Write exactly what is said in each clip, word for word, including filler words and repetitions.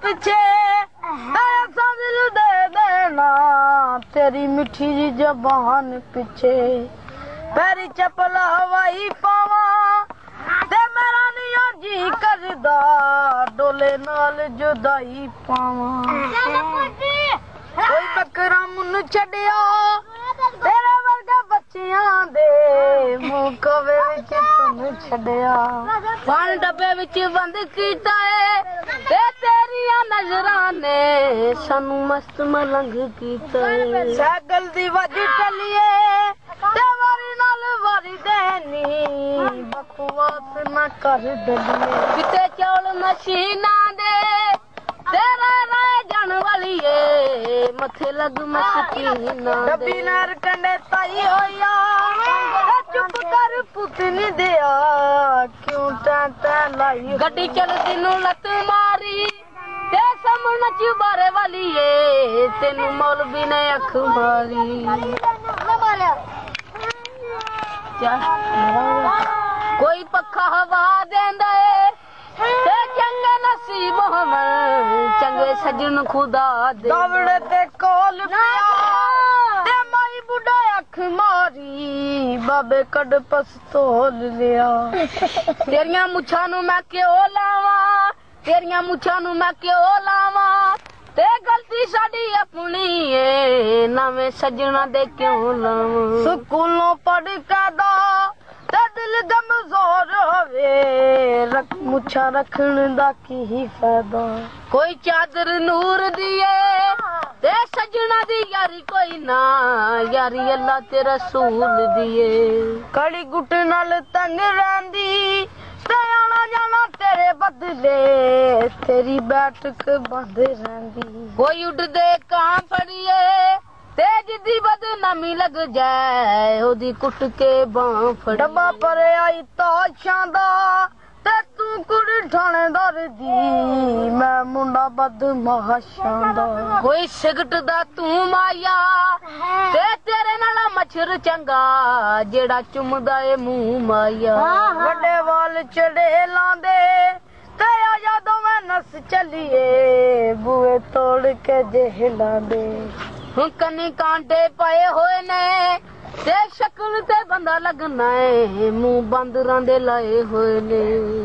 ਪਿੱਛੇ ਐਸਾ ਦਿਲ ਦੇ ਦੇਣਾ ਤੇਰੀ ਮਿੱਠੀ ਜੀ ਜ਼ਬਾਨ ਪਿੱਛੇ ਪੈਰੀ ਚੱਪਲ ਹਵਾਈ ਪਾਵਾਂ ਤੇ ਮੇਰਾ ਨੀ ਜੀ ਕਰਦਾ ਡੋਲੇ ਨਾਲ ਜੁਦਾਈ ਪਾਵਾਂ ਕੋਈ ਬੱਕਰਾ ਮੁੰਨ ਛੱਡਿਆ ਤੇਰੇ ਵਰਗਾ ਬੱਚਿਆਂ ਦੇ ਮੂੰਹ ਕਵੇ ਵਿੱਚ ਤੂੰ ਛੱਡਿਆ ਪਾਣ ਡੱਬੇ ਵਿੱਚ ਬੰਦ ਕੀਤਾ ਏ ਤੇ ਤੇਰੀਆਂ ਨਜ਼ਰਾਂ ਨੇ ਸਾਨੂੰ ਮਸਤ ਮਲੰਗ ਕੀਤਾ ਏ ਸਾਗਲ ਦੀ ਵੱਜ ਟੱਲੀਏ ਤੇ ਵਾਰੀ ਨਾਲ ਵਾਰੀ ਦੇਣੀ ਬਕਵਾਸ ਨਾ ਕਰ ਦਲੀਏ ਕਿਤੇ ਚੌਲ ਮਸ਼ੀਨਾਂ ਦੇ ਤੇਰੇ ਰਹਿ ਜਾਣ ਵਾਲੀ ਏ ਮੱਥੇ ਲੱਗ ਮਸਕੀਨਾ ਡੱਬੀ ਨਾਰ ਕੰਡੇ ਤਾਈ ਹੋਇਆ ਚੁੱਪ ਕਰ ਪੁੱਤ ਨੀ ਦਿਆ ਕਿਉਂ ਟਾਂ ਟਾਂ ਲਾਈ ਗੱਡੀ ਚੱਲਦੀ ਨੂੰ ਲੱਤ ਮਾਰੀ ਤੇ ਸਾਹਮਣੇ ਚੁਬਾਰੇ ਵਾਲੀ ਏ ਤੈਨੂੰ ਮੌਲਵੀ ਨੇ ਅੱਖ ਮਾਰੀ ਕੋਈ ਪੱਖਾ ਹਵਾ ਦੇਂਦਾ ਏ ਤੇ ਚੰਗੇ ਨਸੀਬ ਹੋਵਣ ਚੰਗੇ ਸੱਜਣ ਖੁਦਾ ਦੇ ਦਵੜੇ ਤੇ ਕੋਲ ਪਿਆ ਤੇ ਮਾਈ ਬੁੱਢਾ ਅੱਖ ਮਾਰੀ ਬਾਬੇ ਕੱਢ ਪਸਤੌਲ ਲਿਆ ਤੇਰੀਆਂ ਮੁੱਛਾਂ ਨੂੰ ਮੈਂ ਕਿਉਂ ਲਾਵਾਂ ਤੇਰੀਆਂ ਮੁੱਛਾਂ ਨੂੰ ਮੈਂ ਕਿਉਂ ਲਾਵਾਂ ਤੇ ਗਲਤੀ ਸਾਡੀ ਆਪਣੀ ਏ ਨਵੇਂ ਸੱਜਣਾ ਦੇ ਕਿਉਂ ਲਾਵਾਂ ਸਕੂਲੋਂ ਪੜ ਕੇ ਦਾ ਤੇ ਦਿਲ ਕਮਜ਼ੋਰ ਹੋਵੇ ਰੱਖ ਮੁੱਛਾਂ ਰੱਖਣ ਦਾ ਕੀ ਫਾਇਦਾ ਕੋਈ ਚਾਦਰ ਨੂਰ ਦੀ ਏ ਤੇ ਸੱਜਣਾ ਦੀ ਯਾਰੀ ਕੋਈ ਨਾ ਯਾਰੀ ਅੱਲਾ ਤੇ ਰਸੂਲ ਦੀ ਏ ਕੜੀ ਗੁੱਟ ਨਾਲ ਤੰਗ ਰਹਿੰਦੀ ਤੇ ਆਣਾ ਜਾਣਾ ਤੇਰੇ ਬਦਲੇ ਤੇਰੀ ਬੈਠਕ ਬੰਦ ਰਹਿੰਦੀ ਕੋਈ ਉੱਡਦੇ ਕਾਂ ਫੜੀਏ ਤੇ ਜਿੱਦੀ ਬਦਨਾਮੀ ਲੱਗ ਜਾਏ ਉਹਦੀ ਕੁੱਟ ਕੇ ਬਾਂਹ ਫੜ ਡੱਬਾ ਭਰਿਆ ਈ ਤਾਸ਼ਾਂ ਦਾ ਤੇ ਤੂੰ ਕੁੜੀ ਥਾਣੇਦਾਰ ਦੀ ਮੈਂ ਮੁੰਡਾ ਬਦਮਾਸ਼ਾਂ ਦਾ ਕੋਈ ਸਿਗਰਟ ਦਾ ਤੂੰ ਮਾਇਆ ਤੇ ਤੇਰੇ ਨਾਲ ਮੱਛਰ ਚੰਗਾ ਜਿਹੜਾ ਚੁੰਮਦਾ ਏ ਮੂੰਹ ਮਾਇਆ ਵੱਡੇ ਵਾਲ ਚੜੇ ਲਾਂਦੇ ਤੇ ਆ ਜਦੋਂ ਮੈਂ ਨਸ ਚੱਲੀਏ ਬੂਏ ਤੋੜ ਕੇ ਜੇਲਾਂ ਦੇ ਹੁਣ ਕੰਨੀ ਕਾਂਟੇ ਪਏ ਹੋਏ ਨੇ ਤੇ ਸ਼ਕਲ ਤੇ ਬੰਦਾ ਲੱਗਣਾ ਏ ਮੂੰਹ ਬਾਂਦਰਾਂ ਦੇ ਲਾਏ ਹੋਏ ਨੇ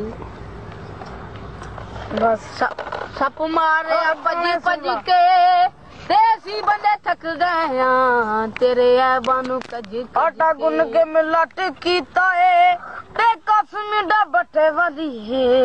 ਬਸ ਸੱਪ ਮਾਰਿਆ ਭੱਜ ਭੱਜ ਕੇ ਤੇ ਅਸੀਂ ਬੰਦੇ ਥੱਕ ਗਏ ਆਂ ਤੇਰੇ ਐਬਾਂ ਨੂੰ ਕੱਜ ਆਟਾ ਗੁੰਨ ਕੇ ਮਿਲਟ ਕੀਤਾ ਏ ਤੇ ਕਸਮੀ ਦਾ ਬੱਟੇ ਵਾਲੀ ਏ